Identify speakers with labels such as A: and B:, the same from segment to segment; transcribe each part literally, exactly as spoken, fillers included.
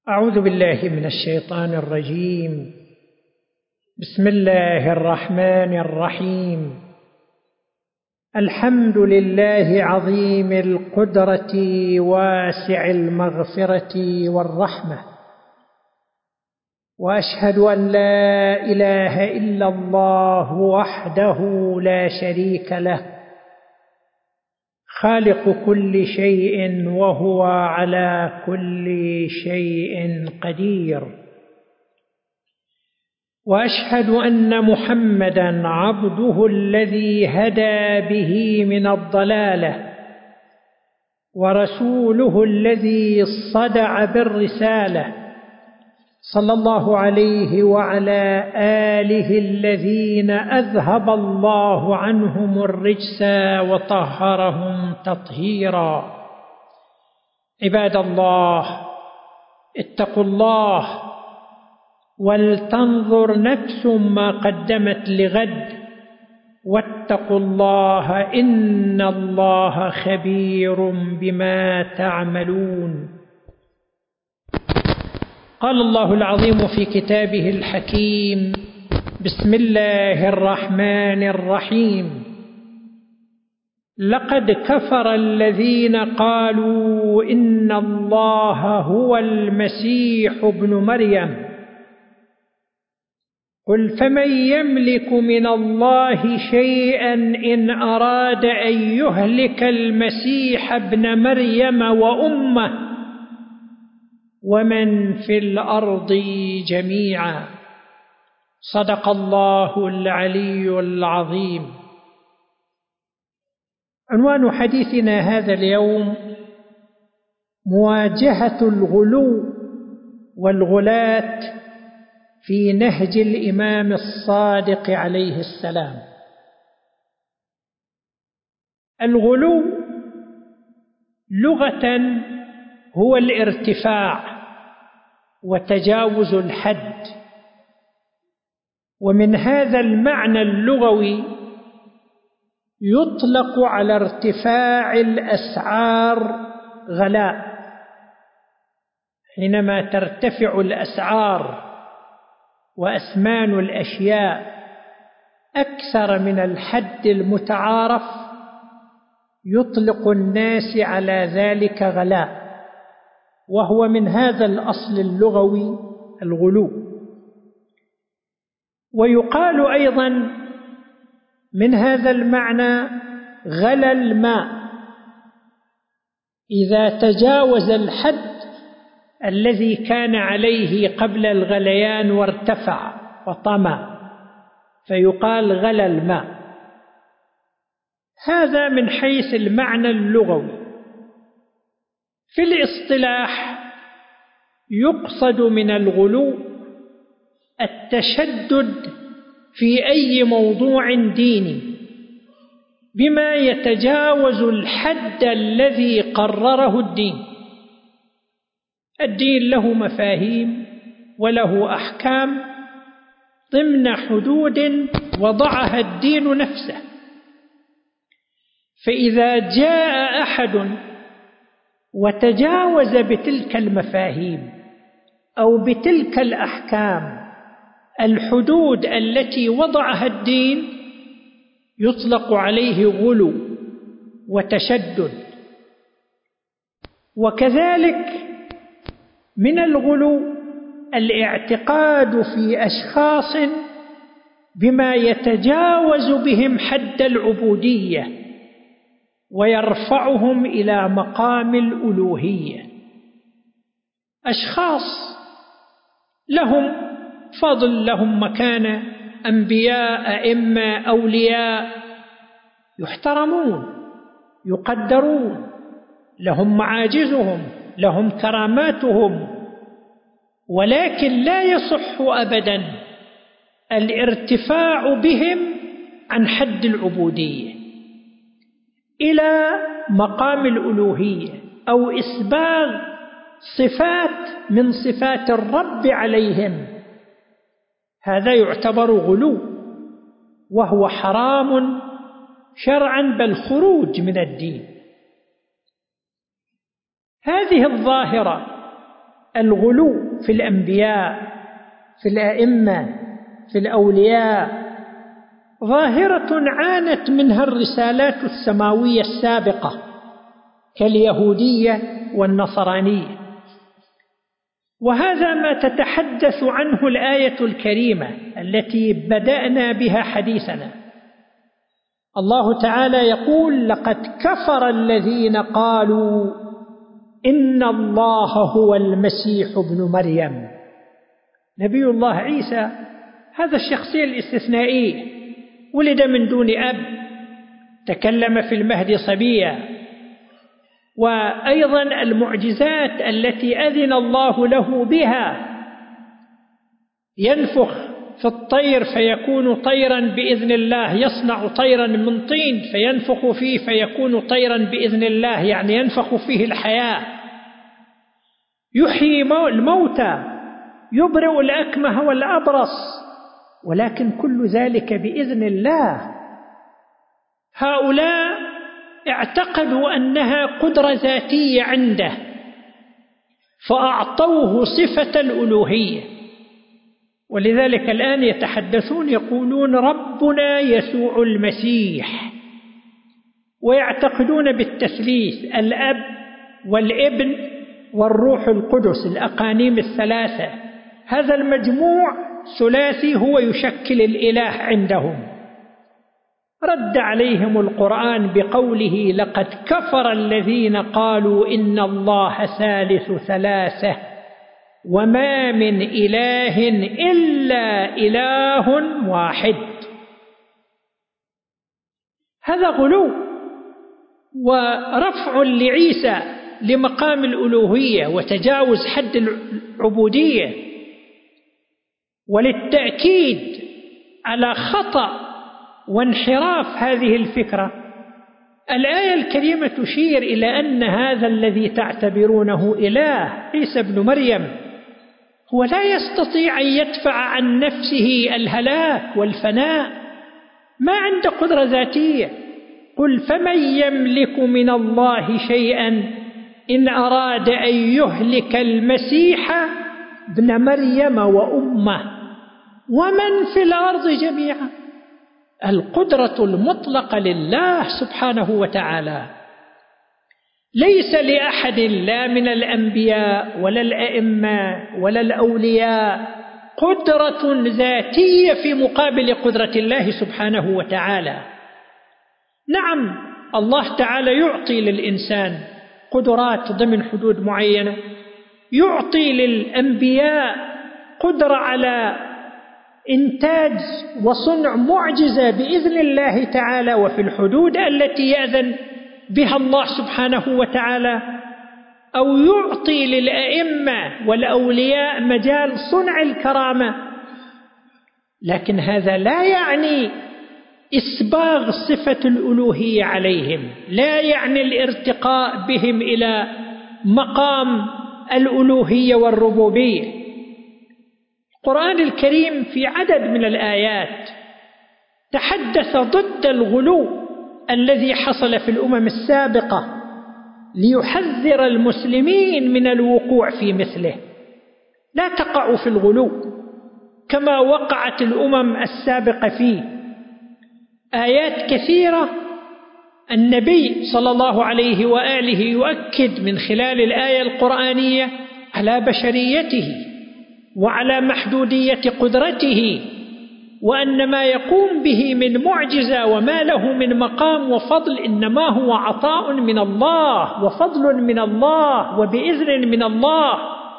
A: أعوذ بالله من الشيطان الرجيم. بسم الله الرحمن الرحيم. الحمد لله عظيم القدرة واسع المغفرة والرحمة، وأشهد أن لا إله إلا الله وحده لا شريك له، خالق كل شيء وهو على كل شيء قدير، وأشهد أن محمدًا عبده الذي هدى به من الضلالة، ورسوله الذي صدع بالرسالة، صلى الله عليه وعلى آله الذين أذهب الله عنهم الرجس وطهرهم تطهيرا. عباد الله، اتقوا الله ولتنظر نفس ما قدمت لغد، واتقوا الله إن الله خبير بما تعملون. قال الله العظيم في كتابه الحكيم: بسم الله الرحمن الرحيم. لقد كفر الذين قالوا إن الله هو المسيح ابن مريم، قل فمن يملك من الله شيئا إن أراد أن يهلك المسيح ابن مريم وأمه ومن في الأرض جميعا. صدق الله العلي العظيم. عنوان حديثنا هذا اليوم: مواجهة الغلو والغلاة في نهج الإمام الصادق عليه السلام. الغلو لغة هو الارتفاع وتجاوز الحد، ومن هذا المعنى اللغوي يطلق على ارتفاع الأسعار غلاء. حينما ترتفع الأسعار وأثمان الأشياء أكثر من الحد المتعارف يطلق الناس على ذلك غلاء، وهو من هذا الأصل اللغوي الغلو. ويقال أيضا من هذا المعنى غلى الماء، إذا تجاوز الحد الذي كان عليه قبل الغليان وارتفع وطمى، فيقال غلى الماء. هذا من حيث المعنى اللغوي. في الاصطلاح يقصد من الغلو التشدد في أي موضوع ديني بما يتجاوز الحد الذي قرره الدين. الدين له مفاهيم وله أحكام ضمن حدود وضعها الدين نفسه، فإذا جاء أحد وتجاوز بتلك المفاهيم أو بتلك الأحكام الحدود التي وضعها الدين يطلق عليه غلو وتشدد. وكذلك من الغلو الاعتقاد في أشخاص بما يتجاوز بهم حد العبودية ويرفعهم إلى مقام الألوهية. أشخاص لهم فضل، لهم مكانة، أنبياء، أئمة، أولياء، يحترمون يقدرون، لهم معاجزهم، لهم كراماتهم، ولكن لا يصح أبدا الارتفاع بهم عن حد العبودية إلى مقام الألوهية أو إسباغ صفات من صفات الرب عليهم. هذا يعتبر غلو، وهو حرام شرعا، بل خروج من الدين. هذه الظاهرة الغلو في الأنبياء، في الأئمة، في الأولياء ظاهرة عانت منها الرسالات السماوية السابقة كاليهودية والنصرانية، وهذا ما تتحدث عنه الآية الكريمة التي بدأنا بها حديثنا. الله تعالى يقول: لقد كفر الذين قالوا إن الله هو المسيح ابن مريم. نبي الله عيسى هذا الشخصية الاستثنائية، ولد من دون أب، تكلم في المهد صبيا، وأيضا المعجزات التي أذن الله له بها، ينفخ في الطير فيكون طيرا بإذن الله، يصنع طيرا من طين فينفخ فيه فيكون طيرا بإذن الله، يعني ينفخ فيه الحياة، يحيي الموتى، يبرئ الأكمه والأبرص، ولكن كل ذلك بإذن الله. هؤلاء اعتقدوا أنها قدرة ذاتية عنده فأعطوه صفة الألوهية، ولذلك الآن يتحدثون يقولون ربنا يسوع المسيح، ويعتقدون بالتثليث، الأب والابن والروح القدس، الأقانيم الثلاثة، هذا المجموع ثلاثي هو يشكل الإله عندهم. رد عليهم القرآن بقوله: لقد كفر الذين قالوا إن الله ثالث ثلاثة وما من إله إلا إله واحد. هذا غلو ورفع لعيسى لمقام الألوهية وتجاوز حد العبودية. وللتأكيد على خطأ وانحراف هذه الفكرة، الآية الكريمة تشير إلى أن هذا الذي تعتبرونه إله عيسى ابن مريم هو لا يستطيع أن يدفع عن نفسه الهلاك والفناء، ما عنده قدرة ذاتية. قل فمن يملك من الله شيئا إن أراد أن يهلك المسيح ابن مريم وأمه ومن في الأرض جميعا. القدرة المطلقة لله سبحانه وتعالى، ليس لأحد لا من الأنبياء ولا الأئمة ولا الأولياء قدرة ذاتية في مقابل قدرة الله سبحانه وتعالى. نعم، الله تعالى يعطي للإنسان قدرات ضمن حدود معينة، يعطي للأنبياء قدرة على إنتاج وصنع معجزة بإذن الله تعالى وفي الحدود التي يأذن بها الله سبحانه وتعالى، أو يعطي للأئمة والأولياء مجال صنع الكرامة، لكن هذا لا يعني إسباغ صفة الألوهية عليهم، لا يعني الارتقاء بهم إلى مقام الألوهية والربوبية. القرآن الكريم في عدد من الآيات تحدث ضد الغلو الذي حصل في الأمم السابقة ليحذر المسلمين من الوقوع في مثله. لا تقعوا في الغلو كما وقعت الأمم السابقة فيه. آيات كثيرة النبي صلى الله عليه وآله يؤكد من خلال الآية القرآنية على بشريته وعلى محدودية قدرته، وأن ما يقوم به من معجزة وما له من مقام وفضل إنما هو عطاء من الله وفضل من الله وبإذن من الله.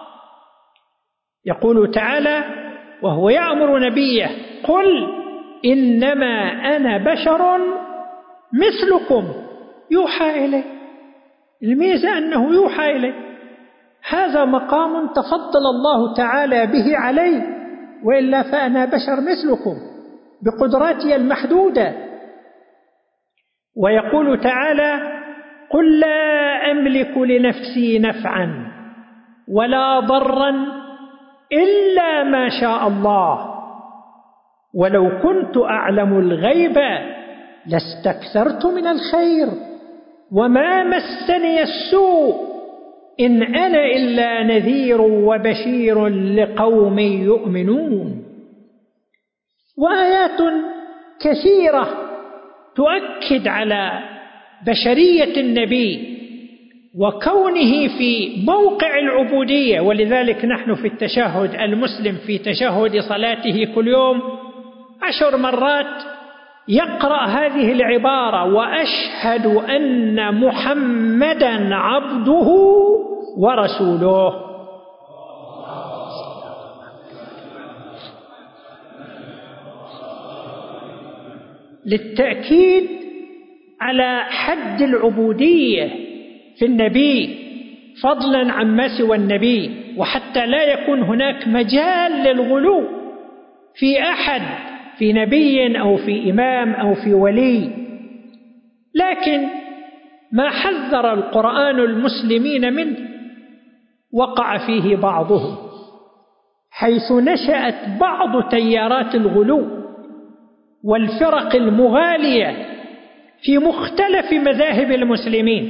A: يقول تعالى وهو يأمر نبيه: قل إنما أنا بشر مثلكم يوحى إلي. الميزة أنه يوحى إلي، هذا مقام تفضل الله تعالى به علي، وإلا فأنا بشر مثلكم بقدراتي المحدودة. ويقول تعالى: قل لا أملك لنفسي نفعا ولا ضرا إلا ما شاء الله ولو كنت أعلم الغيب لاستكثرت من الخير وما مسني السوء إن أنا إلا نذير وبشير لقوم يؤمنون. وآيات كثيرة تؤكد على بشرية النبي وكونه في موقع العبودية. ولذلك نحن في التشهد، المسلم في تشهد صلاته كل يوم عشر مرات يقرأ هذه العبارة: وأشهد أن محمدا عبده ورسوله. للتأكيد على حد العبودية في النبي فضلا عما سوى النبي، وحتى لا يكون هناك مجال للغلو في أحد، في نبي أو في إمام أو في ولي. لكن ما حذر القرآن المسلمين منه وقع فيه بعضهم، حيث نشأت بعض تيارات الغلو والفرق المغالية في مختلف مذاهب المسلمين،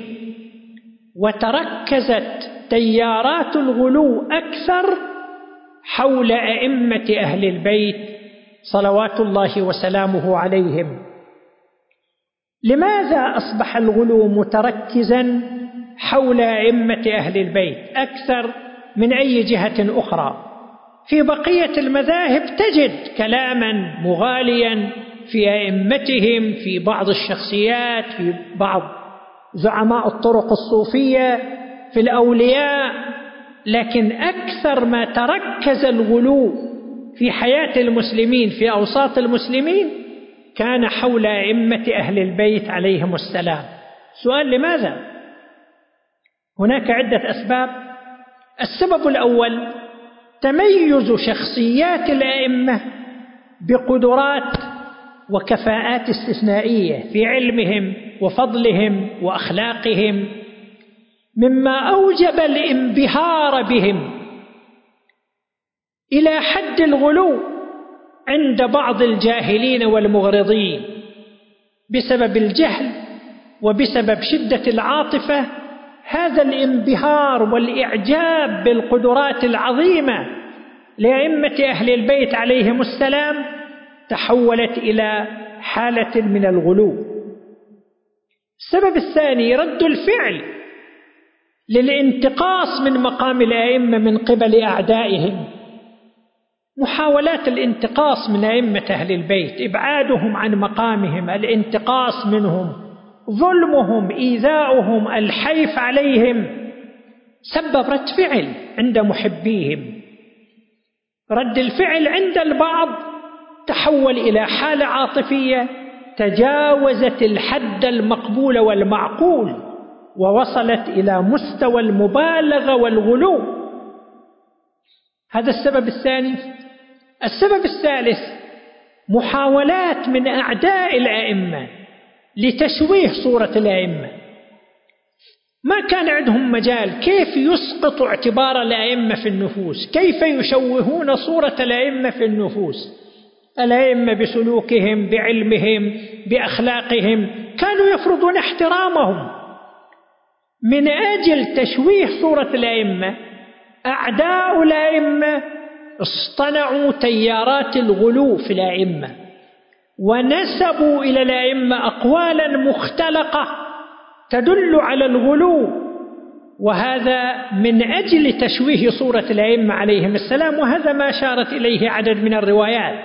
A: وتركزت تيارات الغلو أكثر حول أئمة أهل البيت صلوات الله وسلامه عليهم. لماذا أصبح الغلو متركزا حول أئمة أهل البيت أكثر من أي جهة أخرى؟ في بقية المذاهب تجد كلاما مغاليا في أئمتهم، في بعض الشخصيات، في بعض زعماء الطرق الصوفية، في الأولياء، لكن أكثر ما تركز الغلو في حياة المسلمين في أوساط المسلمين كان حول أئمة أهل البيت عليهم السلام. سؤال: لماذا؟ هناك عدة أسباب. السبب الأول تميز شخصيات الأئمة بقدرات وكفاءات استثنائية في علمهم وفضلهم وأخلاقهم، مما أوجب الانبهار بهم إلى حد الغلو عند بعض الجاهلين والمغرضين بسبب الجهل وبسبب شدة العاطفة. هذا الانبهار والإعجاب بالقدرات العظيمة لأئمة أهل البيت عليهم السلام تحولت إلى حالة من الغلو. السبب الثاني رد الفعل للانتقاص من مقام الأئمة من قبل أعدائهم. محاولات الانتقاص من أئمة أهل البيت، إبعادهم عن مقامهم، الانتقاص منهم، ظلمهم، إيذاؤهم، الحيف عليهم، سبب رد فعل عند محبيهم. رد الفعل عند البعض تحول إلى حالة عاطفية تجاوزت الحد المقبول والمعقول ووصلت إلى مستوى المبالغة والغلو. هذا السبب الثاني. السبب الثالث محاولات من أعداء الأئمة لتشويه صورة الأئمة. ما كان عندهم مجال كيف يسقطوا اعتبار الأئمة في النفوس، كيف يشوهون صورة الأئمة في النفوس. الأئمة بسلوكهم، بعلمهم، بأخلاقهم كانوا يفرضون احترامهم. من أجل تشويه صورة الأئمة أعداء الأئمة اصطنعوا تيارات الغلو في الأئمة ونسبوا إلى الأئمة أقوالا مختلقة تدل على الغلو، وهذا من أجل تشويه صورة الأئمة عليهم السلام، وهذا ما أشارت إليه عدد من الروايات.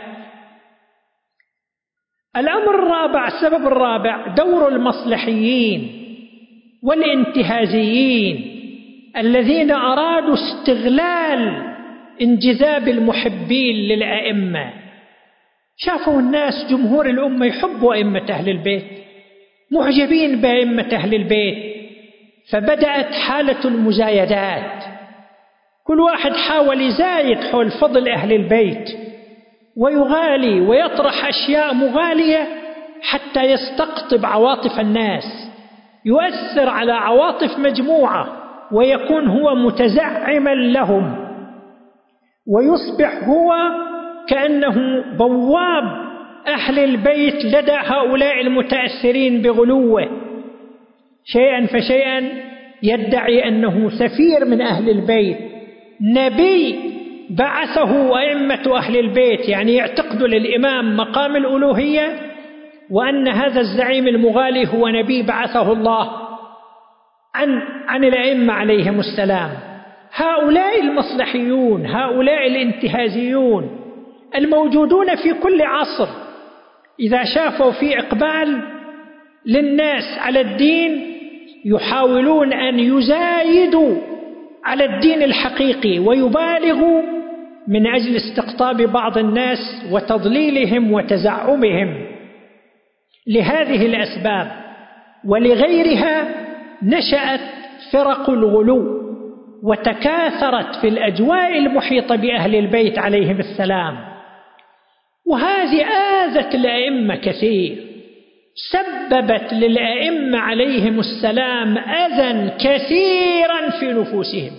A: الأمر الرابع، السبب الرابع دور المصلحيين والانتهازيين الذين أرادوا استغلال انجذاب المحبين للأئمة. شافوا الناس، جمهور الأمة يحبوا أئمة أهل البيت، معجبين بأئمة أهل البيت، فبدأت حالة المزايدات. كل واحد حاول يزايد حول فضل أهل البيت ويغالي ويطرح أشياء مغالية حتى يستقطب عواطف الناس، يؤثر على عواطف مجموعة ويكون هو متزعما لهم، ويصبح هو كأنه بواب أهل البيت لدى هؤلاء المتأثرين بغلوه. شيئا فشيئا يدعي أنه سفير من أهل البيت، نبي بعثه أئمة أهل البيت، يعني يعتقد للإمام مقام الألوهية، وأن هذا الزعيم المغالي هو نبي بعثه الله عن, عن الأئمة عليهم السلام. هؤلاء المصلحيون، هؤلاء الانتهازيون الموجودون في كل عصر، إذا شافوا في إقبال للناس على الدين يحاولون أن يزايدوا على الدين الحقيقي ويبالغوا من أجل استقطاب بعض الناس وتضليلهم وتزعمهم. لهذه الأسباب ولغيرها نشأت فرق الغلو وتكاثرت في الأجواء المحيطة بأهل البيت عليهم السلام، وهذه آذت الأئمة كثير، سببت للأئمة عليهم السلام أذى كثيرا في نفوسهم.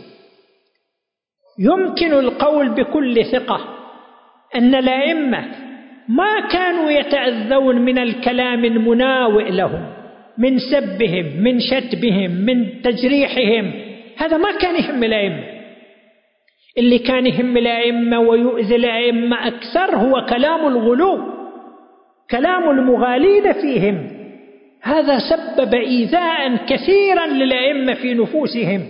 A: يمكن القول بكل ثقة أن الأئمة ما كانوا يتأذون من الكلام المناوئ لهم، من سبهم، من شتمهم، من تجريحهم، هذا ما كان يهم الأئمة. اللي كان يهم الأئمة ويؤذي الأئمة أكثر هو كلام الغلو، كلام المغالين فيهم، هذا سبب إيذاء كثيرا للأئمة في نفوسهم،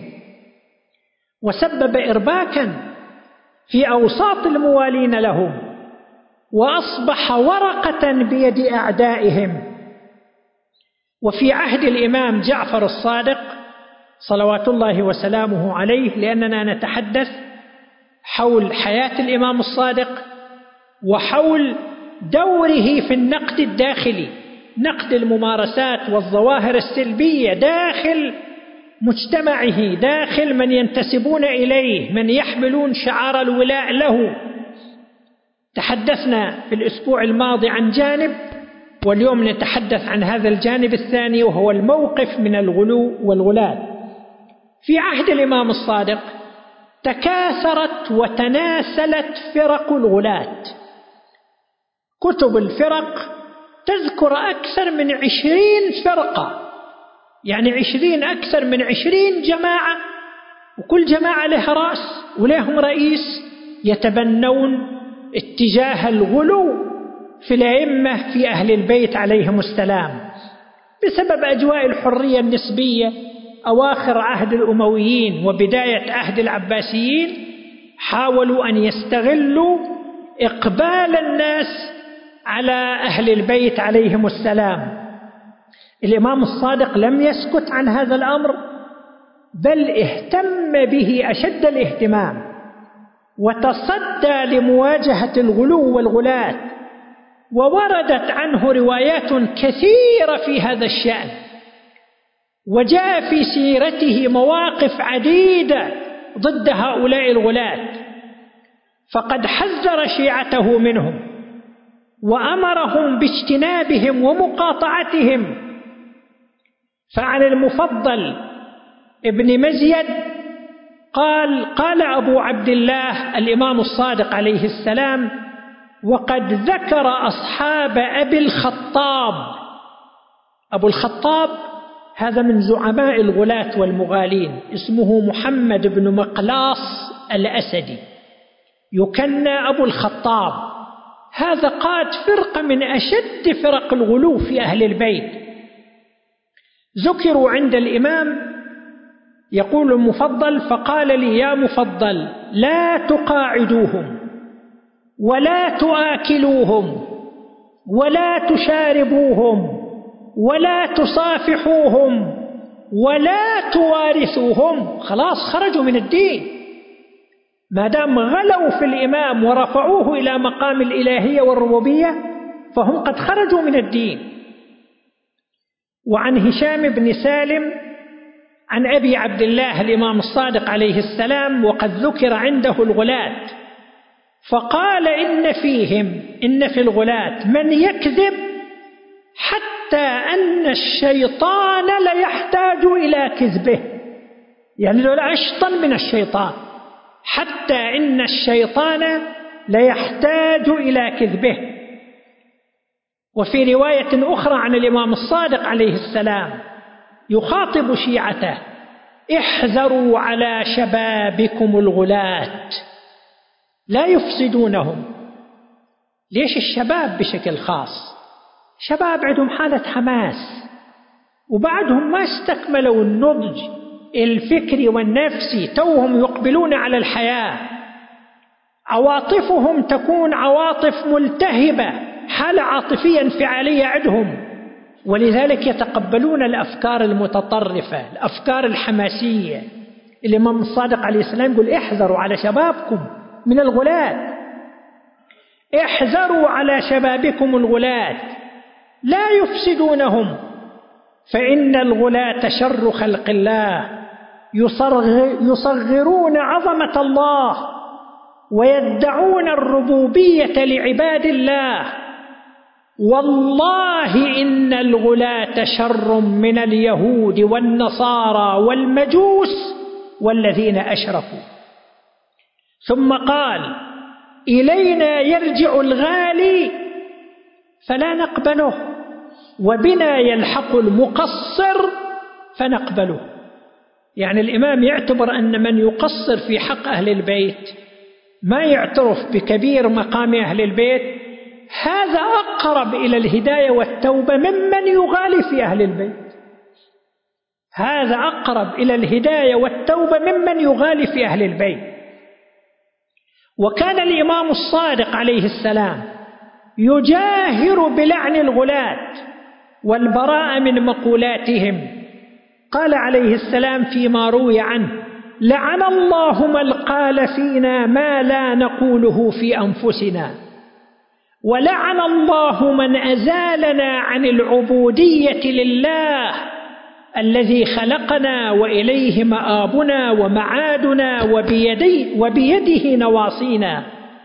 A: وسبب إرباكا في أوساط الموالين لهم، وأصبح ورقة بيد أعدائهم. وفي عهد الإمام جعفر الصادق صلوات الله وسلامه عليه، لأننا نتحدث حول حياة الإمام الصادق وحول دوره في النقد الداخلي، نقد الممارسات والظواهر السلبية داخل مجتمعه، داخل من ينتسبون إليه، من يحملون شعار الولاء له. تحدثنا في الأسبوع الماضي عن جانب، واليوم نتحدث عن هذا الجانب الثاني، وهو الموقف من الغلو والغلاة. في عهد الإمام الصادق تكاثرت وتناسلت فرق الغلاة، كتب الفرق تذكر أكثر من عشرين فرقة، يعني عشرين أكثر من عشرين جماعة، وكل جماعة لها رأس ولهم رئيس يتبنون اتجاه الغلو في الأئمة في أهل البيت عليهم السلام، بسبب أجواء الحرية النسبية أواخر عهد الأمويين وبداية عهد العباسيين. حاولوا أن يستغلوا إقبال الناس على أهل البيت عليهم السلام. الإمام الصادق لم يسكت عن هذا الأمر، بل اهتم به أشد الاهتمام، وتصدى لمواجهة الغلو والغلاة، ووردت عنه روايات كثيرة في هذا الشأن، وجاء في سيرته مواقف عديدة ضد هؤلاء الغلاة، فقد حذر شيعته منهم وأمرهم باجتنابهم ومقاطعتهم. فعن المفضل ابن مزيد قال: قال أبو عبد الله الإمام الصادق عليه السلام: وقد ذكر أصحاب أبي الخطاب. أبو الخطاب هذا من زعماء الغلاة والمغالين، اسمه محمد بن مقلاص الأسدي، يكنى أبو الخطاب. هذا قاد فرقة من أشد فرق الغلو في أهل البيت، ذكروا عند الإمام. يقول المفضل: فقال لي يا مفضل لا تقاعدوهم ولا تآكلوهم ولا تشاربوهم ولا تصافحوهم ولا توارثوهم. خلاص خرجوا من الدين، ما دام غلوا في الإمام ورفعوه إلى مقام الإلهية والربوبية فهم قد خرجوا من الدين. وعن هشام بن سالم عن أبي عبد الله الإمام الصادق عليه السلام، وقد ذكر عنده الغلاة، فقال: إن فيهم إن في الغلاة من يكذب حتى أن الشيطان ليحتاج إلى كذبه، يعني لو أشطن من الشيطان، حتى إن الشيطان ليحتاج إلى كذبه. وفي رواية أخرى عن الإمام الصادق عليه السلام يخاطب شيعته: احذروا على شبابكم الغلاة لا يفسدونهم. ليش الشباب بشكل خاص؟ شباب عندهم حالة حماس وبعدهم ما استكملوا النضج الفكري والنفسي، توهم يقبلون على الحياة، عواطفهم تكون عواطف ملتهبة، حالة عاطفية انفعالية عندهم، ولذلك يتقبلون الأفكار المتطرفة، الأفكار الحماسية. الإمام الصادق عليه السلام يقول احذروا على شبابكم من الغلاة، احذروا على شبابكم الغلاة لا يفسدونهم، فإن الغلاة شر خلق الله يصغرون عظمة الله ويدعون الربوبية لعباد الله. والله إن الغلاة شر من اليهود والنصارى والمجوس والذين أشركوا. ثم قال إلينا يرجع الغالي فلا نقبله، وبنا يلحق المقصر فنقبله. يعني الإمام يعتبر أن من يقصر في حق أهل البيت ما يعترف بكبير مقام أهل البيت، هذا أقرب إلى الهداية والتوبة ممن يغالي في أهل البيت. هذا أقرب إلى الهداية والتوبة ممن يغالي في أهل البيت. وكان الإمام الصادق عليه السلام يجاهر بلعن الغلاة والبراء من مقولاتهم. قال عليه السلام فيما روي عنه: لعن الله من قال فينا ما لا نقوله في أنفسنا، ولعن الله من أزالنا عن العبودية لله الذي خلقنا وإليه مآبنا ومعادنا وبيدي وبيده نواصينا.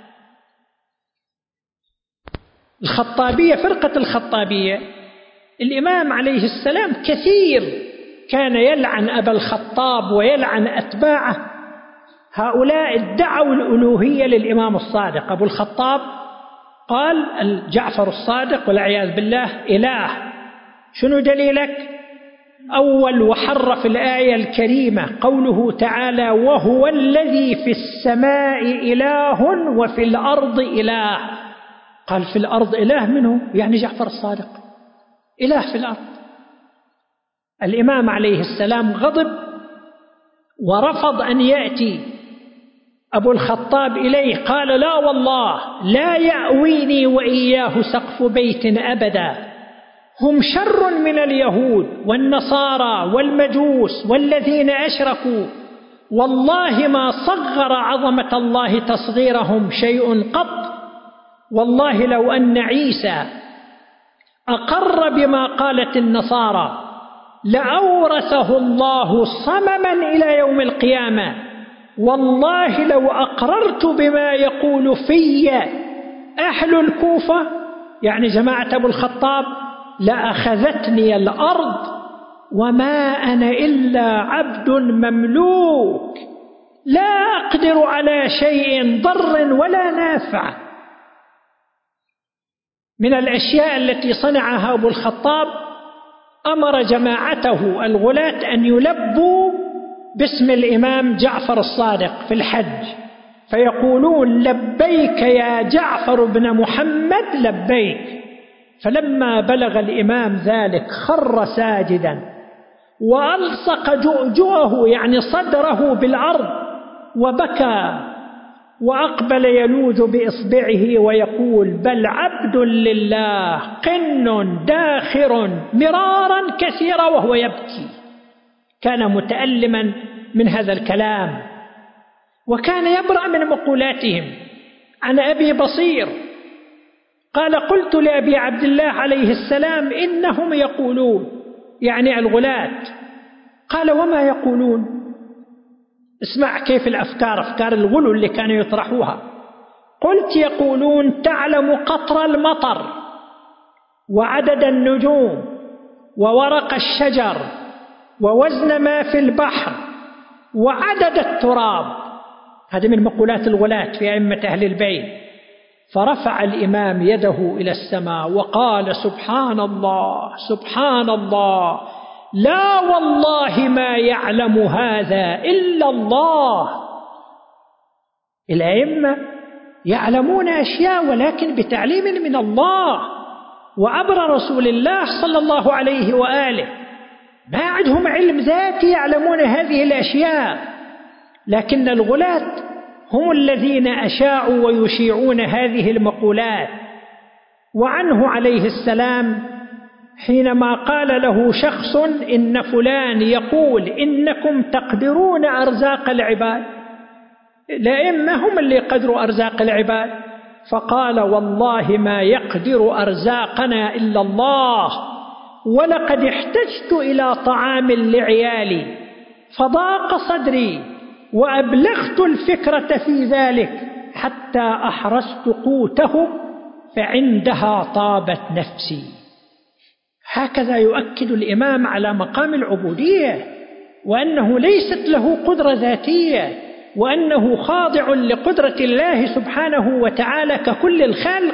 A: الخطابية، فرقة الخطابية، الإمام عليه السلام كثير كان يلعن أبا الخطاب ويلعن أتباعه. هؤلاء ادعوا الألوهية للإمام الصادق. أبو الخطاب قال جعفر الصادق والعياذ بالله إله. شنو دليلك؟ أول وحرف الآية الكريمة قوله تعالى: وهو الذي في السماء إله وفي الأرض إله. قال في الأرض إله منه، يعني جعفر الصادق إله في الأرض. الإمام عليه السلام غضب ورفض أن يأتي أبو الخطاب إليه. قال: لا والله لا يأويني وإياه سقف بيت أبدا، هم شر من اليهود والنصارى والمجوس والذين أشركوا، والله ما صغر عظمة الله تصغيرهم شيء قط. والله لو أن عيسى أقر بما قالت النصارى لأورثه الله صمما إلى يوم القيامة. والله لو أقررت بما يقول في أهل الكوفة، يعني جماعة أبو الخطاب، لأخذتني الأرض وما أنا إلا عبد مملوك لا أقدر على شيء ضر ولا نافع. من الأشياء التي صنعها أبو الخطاب أمر جماعته الغلاة أن يلبوا باسم الإمام جعفر الصادق في الحج، فيقولون: لبيك يا جعفر بن محمد لبيك. فلما بلغ الإمام ذلك خر ساجدا وألصق جؤجؤه، يعني صدره، بالأرض وبكى، وأقبل يلوذ بإصبعه ويقول: بل عبد لله قن داخر مرارا كثيرا، وهو يبكي. كان متألما من هذا الكلام، وكان يبرأ من مقولاتهم. عن أبي بصير قال: قلت لأبي عبد الله عليه السلام: إنهم يقولون، يعني الغلاة. قال: وما يقولون؟ اسمع كيف الأفكار، أفكار الغلو اللي كانوا يطرحوها. قلت: يقولون تعلم قطر المطر وعدد النجوم وورق الشجر ووزن ما في البحر وعدد التراب. هذه من مقولات الغلاة في أئمة أهل البيت. فرفع الإمام يده إلى السماء وقال: سبحان الله سبحان الله، لا والله ما يعلم هذا إلا الله. الأئمة يعلمون أشياء ولكن بتعليم من الله وعبر رسول الله صلى الله عليه وآله، ما عندهم علم ذاتي يعلمون هذه الأشياء، لكن الغلاة هم الذين أشاعوا ويشيعون هذه المقولات. وعنه عليه السلام حينما قال له شخص إن فلان يقول إنكم تقدرون أرزاق العباد، الأئمة هم اللي يقدروا أرزاق العباد، فقال والله ما يقدر أرزاقنا إلا الله، ولقد احتجت إلى طعام لعيالي فضاق صدري وأبلغت الفكرة في ذلك حتى أحرزت قوتهم فعندها طابت نفسي. هكذا يؤكد الإمام على مقام العبودية، وأنه ليست له قدرة ذاتية، وأنه خاضع لقدرة الله سبحانه وتعالى ككل الخلق.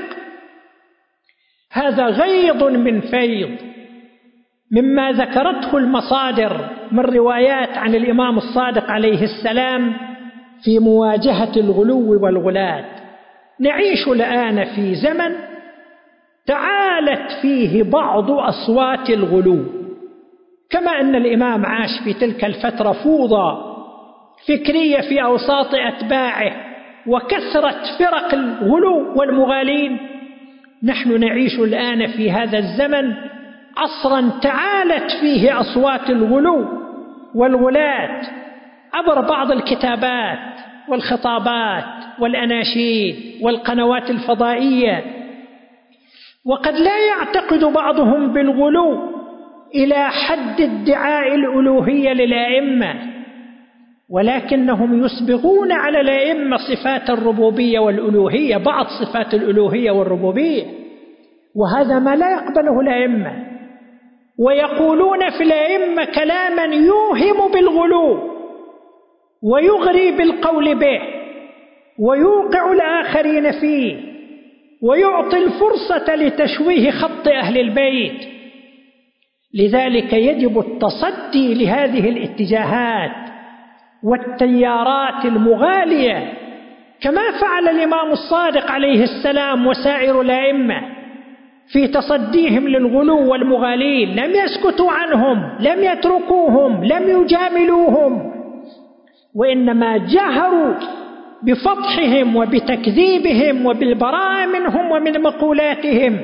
A: هذا غيض من فيض مما ذكرته المصادر من روايات عن الإمام الصادق عليه السلام في مواجهة الغلو والغلاة. نعيش الآن في زمن تعالت فيه بعض أصوات الغلو، كما أن الإمام عاش في تلك الفترة فوضى فكرية في أوساط أتباعه وكثرة فرق الغلو والمغالين. نحن نعيش الآن في هذا الزمن عصرا تعالت فيه أصوات الغلو والغلاة عبر بعض الكتابات والخطابات والأناشيد والقنوات الفضائية. وقد لا يعتقد بعضهم بالغلو إلى حد ادعاء الألوهية للأئمة، ولكنهم يسبغون على الأئمة صفات الربوبية والألوهية، بعض صفات الألوهية والربوبية، وهذا ما لا يقبله الأئمة. ويقولون في الأئمة كلاما يوهم بالغلو ويغري بالقول به ويوقع الآخرين فيه ويعطي الفرصة لتشويه خط أهل البيت. لذلك يجب التصدي لهذه الاتجاهات والتيارات المغالية، كما فعل الإمام الصادق عليه السلام وسائر الأئمة في تصديهم للغلو والمغالين. لم يسكتوا عنهم، لم يتركوهم، لم يجاملوهم، وإنما جهروا بفضحهم وبتكذيبهم وبالبراءة منهم ومن مقولاتهم.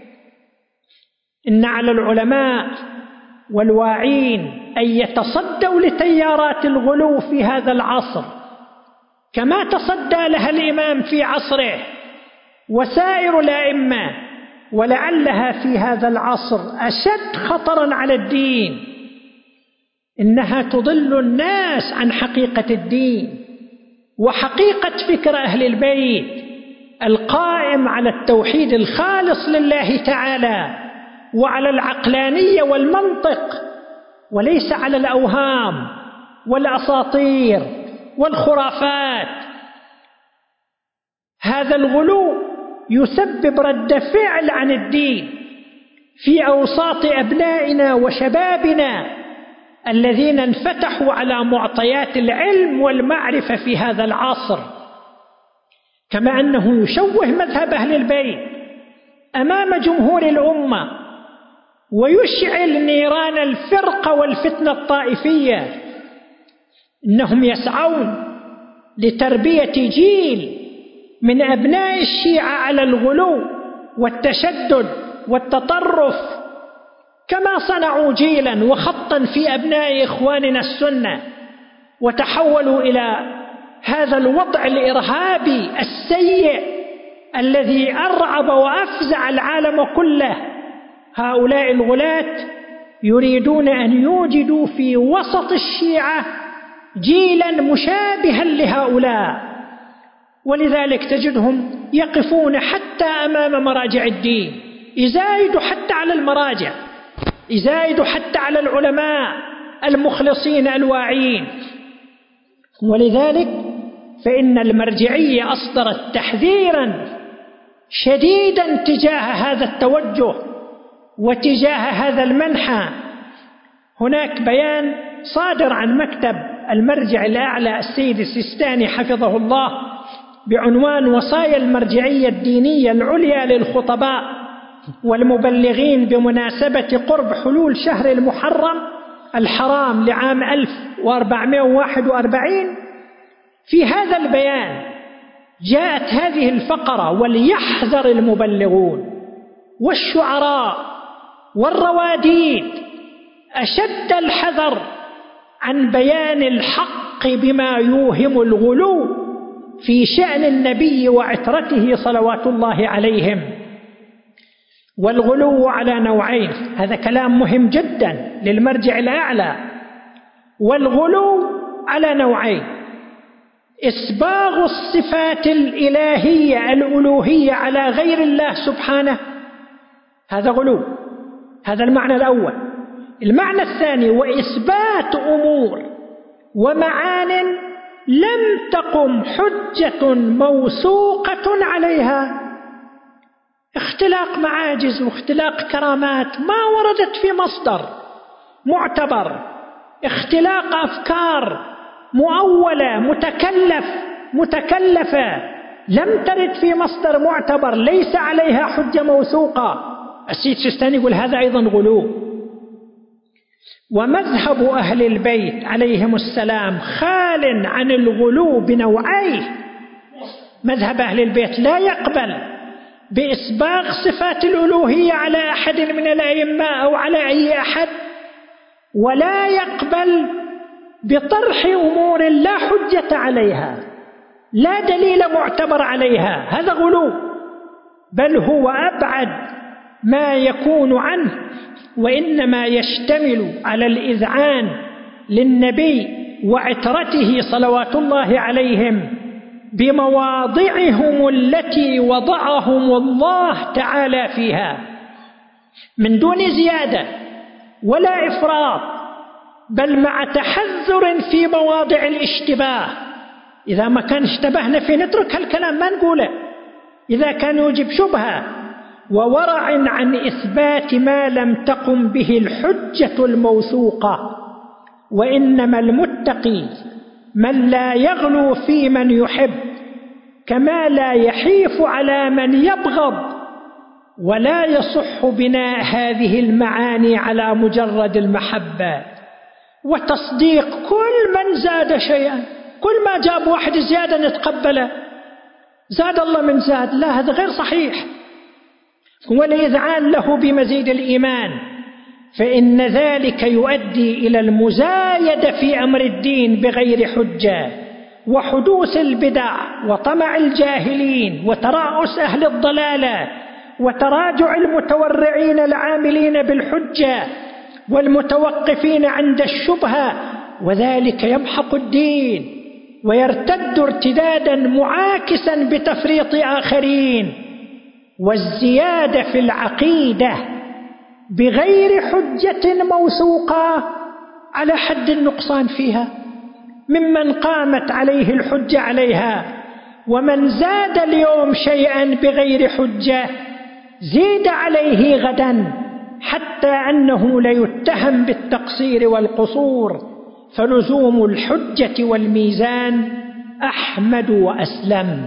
A: إن على العلماء والواعين أن يتصدوا لتيارات الغلو في هذا العصر كما تصدى لها الإمام في عصره وسائر الأئمة، ولعلها في هذا العصر أشد خطرا على الدين. إنها تضل الناس عن حقيقة الدين وحقيقة فكر أهل البيت القائم على التوحيد الخالص لله تعالى وعلى العقلانية والمنطق، وليس على الأوهام والأساطير والخرافات. هذا الغلو يسبب رد فعل عن الدين في أوساط أبنائنا وشبابنا الذين انفتحوا على معطيات العلم والمعرفة في هذا العصر، كما أنه يشوه مذهب أهل البيت أمام جمهور الأمة ويشعل نيران الفرقة والفتنة الطائفية. إنهم يسعون لتربية جيل من أبناء الشيعة على الغلو والتشدد والتطرف، كما صنعوا جيلا وخطا في أبناء إخواننا السنة، وتحولوا إلى هذا الوضع الإرهابي السيء الذي أرعب وأفزع العالم كله. هؤلاء الغلاة يريدون أن يوجدوا في وسط الشيعة جيلا مشابها لهؤلاء، ولذلك تجدهم يقفون حتى أمام مراجع الدين، يزايدوا حتى على المراجع، يزايدوا حتى على العلماء المخلصين الواعين. ولذلك فإن المرجعية أصدرت تحذيرا شديدا تجاه هذا التوجه وتجاه هذا المنحى. هناك بيان صادر عن مكتب المرجع الأعلى السيد السيستاني حفظه الله بعنوان وصايا المرجعية الدينية العليا للخطباء والمبلغين بمناسبة قرب حلول شهر المحرم الحرام لعام ألف وأربعمائة وواحد وأربعين. في هذا البيان جاءت هذه الفقرة: وليحذر المبلغون والشعراء والرواديد أشد الحذر عن بيان الحق بما يوهم الغلو في شأن النبي وعترته صلوات الله عليهم. والغلو على نوعين، هذا كلام مهم جدا للمرجع الأعلى. والغلو على نوعين: إسباغ الصفات الإلهية الألوهية على غير الله سبحانه، هذا غلو، هذا المعنى الأول. المعنى الثاني: وإثبات أمور ومعان لم تقم حجة موثوقة عليها، اختلاق معاجز واختلاق كرامات ما وردت في مصدر معتبر، اختلاق أفكار مؤولة متكلف متكلفة لم ترد في مصدر معتبر ليس عليها حجة موثوقة. السيد سيستاني يقول هذا أيضا غلو. ومذهب أهل البيت عليهم السلام خال عن الغلو بنوعيه. مذهب أهل البيت لا يقبل بإسباغ صفات الألوهية على أحد من الأئمة أو على أي أحد، ولا يقبل بطرح أمور لا حجة عليها لا دليل معتبر عليها، هذا غلو، بل هو أبعد ما يكون عنه، وإنما يشتمل على الإذعان للنبي وعترته صلوات الله عليهم بمواضعهم التي وضعهم الله تعالى فيها من دون زيادة ولا إفراط، بل مع تحذر في مواضع الاشتباه. إذا ما كان اشتبهنا في نترك هالكلام ما نقوله، إذا كان يوجب شبهة، وورع عن إثبات ما لم تقم به الحجة الموثوقة. وإنما المتقي من لا يغلو في من يحب، كما لا يحيف على من يبغض. ولا يصح بناء هذه المعاني على مجرد المحبة وتصديق كل من زاد شيئا، كل ما جاب واحد زيادة نتقبله، زاد الله من زاد، لا، هذا غير صحيح. والإذعان له بمزيد الإيمان، فإن ذلك يؤدي إلى المزايدة في أمر الدين بغير حجة، وحدوث البدع وطمع الجاهلين وترأس أهل الضلالة وتراجع المتورعين العاملين بالحجة والمتوقفين عند الشبهة، وذلك يمحق الدين ويرتد ارتدادا معاكسا بتفريط آخرين. والزيادة في العقيدة بغير حجة موثوقة على حد النقصان فيها ممن قامت عليه الحجة عليها. ومن زاد اليوم شيئا بغير حجة زيد عليه غدا، حتى أنه ليتهم بالتقصير والقصور. فلزوم الحجة والميزان أحمد وأسلم.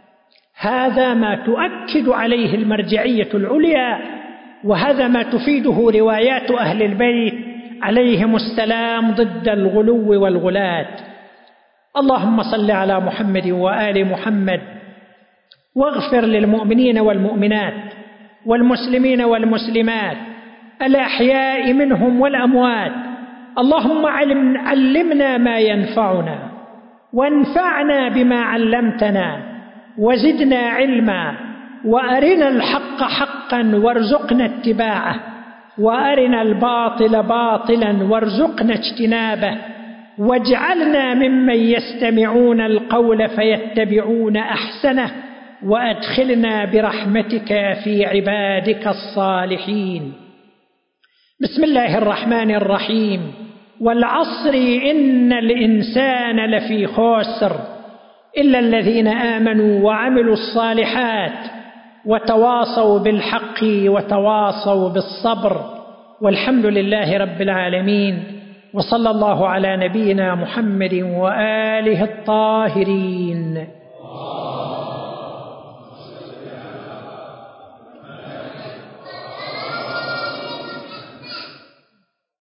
A: هذا ما تؤكد عليه المرجعية العليا، وهذا ما تفيده روايات أهل البيت عليهم السلام ضد الغلو والغلاة. اللهم صل على محمد وآل محمد، واغفر للمؤمنين والمؤمنات والمسلمين والمسلمات الأحياء منهم والأموات. اللهم علمنا ما ينفعنا وانفعنا بما علمتنا وزدنا علما، وأرنا الحق حقا وارزقنا اتباعه، وأرنا الباطل باطلا وارزقنا اجتنابه، واجعلنا ممن يستمعون القول فيتبعون أحسنه، وأدخلنا برحمتك في عبادك الصالحين. بسم الله الرحمن الرحيم. والعصر إن الإنسان لفي خسر إلا الذين آمنوا وعملوا الصالحات وتواصوا بالحق وتواصوا بالصبر. والحمد لله رب العالمين، وصلى الله على نبينا محمد وآله الطاهرين.